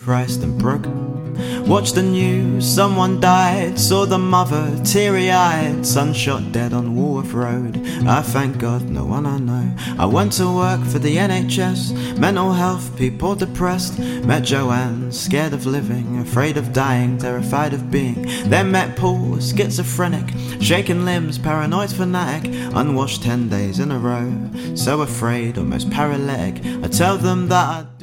Christ and broken. Watched the news, someone died. Saw the mother, teary-eyed. Son shot dead on Woolworth Road. I thank God, no one I know. I went to work for the NHS. Mental health, people depressed. Met Joanne, scared of living, afraid of dying, terrified of being. Then met Paul, schizophrenic, shaking limbs, paranoid fanatic. Unwashed 10 days in a row, so afraid, almost paralytic. I tell them that I